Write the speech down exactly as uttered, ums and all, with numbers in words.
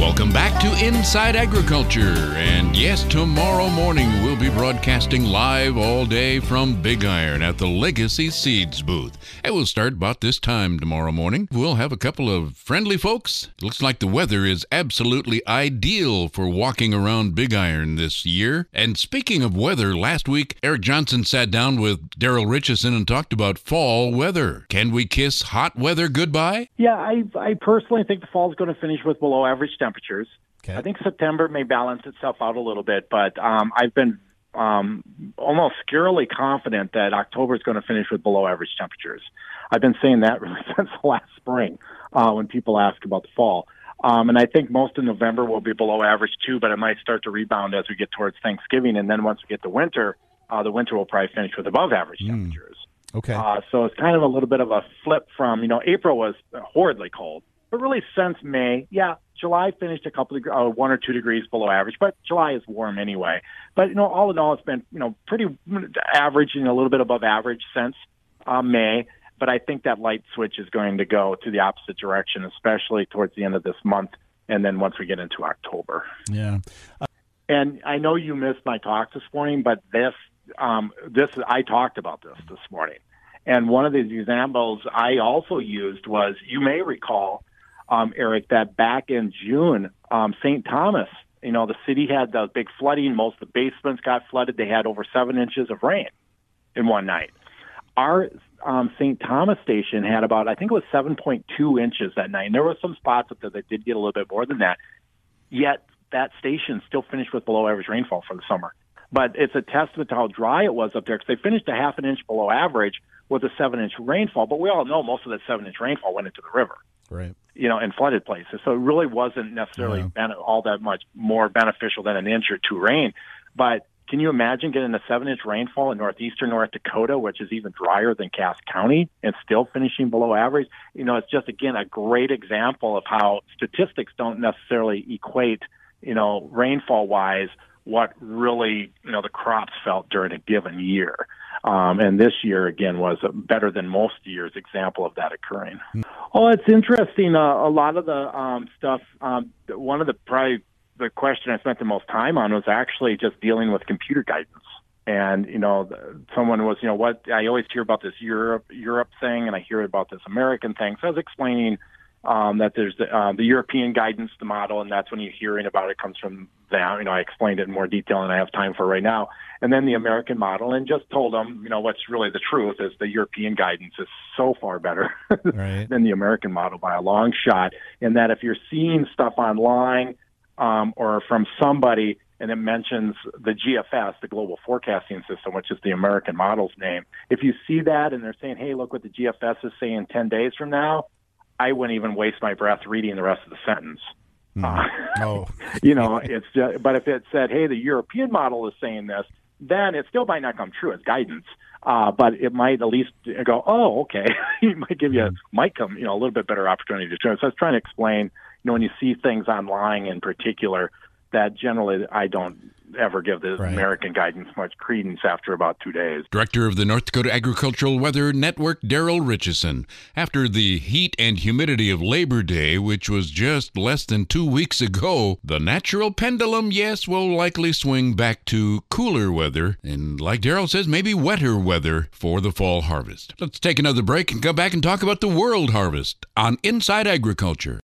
Welcome back to Inside Agriculture. And yes, tomorrow morning we'll be broadcasting live all day from Big Iron at the Legacy Seeds booth. It will start about this time tomorrow morning. We'll have a couple of friendly folks. Looks like the weather is absolutely ideal for walking around Big Iron this year. And speaking of weather, last week Eric Johnson sat down with Daryl Richardson and talked about fall weather. Can we kiss hot weather goodbye? Yeah, I, I personally think the fall is going to finish with below average temperatures. Okay. I think September may balance itself out a little bit, but um, I've been um, almost scarily confident that October is going to finish with below average temperatures. I've been saying that really since last spring uh, when people ask about the fall. Um, and I think most of November will be below average too, but it might start to rebound as we get towards Thanksgiving. And then once we get to winter, uh, the winter will probably finish with above average Mm. temperatures. Okay. Uh, so it's kind of a little bit of a flip from, you know, April was horridly cold, but really since May, yeah, July finished a couple of, uh, one or two degrees below average, but July is warm anyway. But, you know, all in all, it's been, you know, pretty average and a little bit above average since uh, May. But I think that light switch is going to go to the opposite direction, especially towards the end of this month. And then once we get into October. Yeah. Uh, and I know you missed my talk this morning, but this, um, this, I talked about this this morning. And one of the examples I also used was, you may recall, um, Eric, that back in June, um, Saint Thomas, you know, the city had the big flooding. Most of the basements got flooded. They had over seven inches of rain in one night. Our um, Saint Thomas station had about, I think it was seven point two inches that night. And there were some spots up there that did get a little bit more than that. Yet that station still finished with below average rainfall for the summer. But it's a testament to how dry it was up there, because they finished a half an inch below average with a seven-inch rainfall. But we all know most of that seven-inch rainfall went into the river, right. you know, in flooded places. So it really wasn't necessarily Yeah. ben- all that much more beneficial than an inch or two rain. But can you imagine getting a seven-inch rainfall in northeastern North Dakota, which is even drier than Cass County, and still finishing below average? You know, it's just, again, a great example of how statistics don't necessarily equate, you know, rainfall-wise, what really, you know, the crops felt during a given year. Um, and this year, again, was a better than most years example of that occurring. Mm. Oh, it's interesting. Uh, a lot of the um, stuff, um, one of the probably the question I spent the most time on was actually just dealing with computer guidance. And, you know, someone was, you know, what I always hear about this Europe, Europe thing, and I hear about this American thing. So I was explaining Um, that there's the, uh, the European guidance, the model, and that's when you're hearing about it comes from that. You know, I explained it in more detail than I have time for right now. And then the American model, and just told them, you know, what's really the truth is the European guidance is so far better Right. than the American model by a long shot. And that if you're seeing stuff online um, or from somebody and it mentions the G F S, the Global Forecasting System, which is the American model's name, if you see that and they're saying, hey, look what the G F S is saying ten days from now, I wouldn't even waste my breath reading the rest of the sentence. Mm. Uh, Oh. you know, it's just, but if it said, hey, the European model is saying this, then it still might not come true as guidance. Uh, but it might at least go, oh, okay. It might give you, might come, you know, a little bit better opportunity to turn. So I was trying to explain, you know, when you see things online in particular, that generally I don't ever give the Right. American guidance much credence after about two days. Director of the North Dakota Agricultural Weather Network, Daryl Richardson. After the heat and humidity of Labor Day, which was just less than two weeks ago, the natural pendulum, yes, will likely swing back to cooler weather, and like Daryl says, maybe wetter weather for the fall harvest. Let's take another break and come back and talk about the world harvest on Inside Agriculture.